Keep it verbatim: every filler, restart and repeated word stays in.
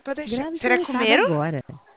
Pode deixar. Grave Será sua que enxada comeram? agora.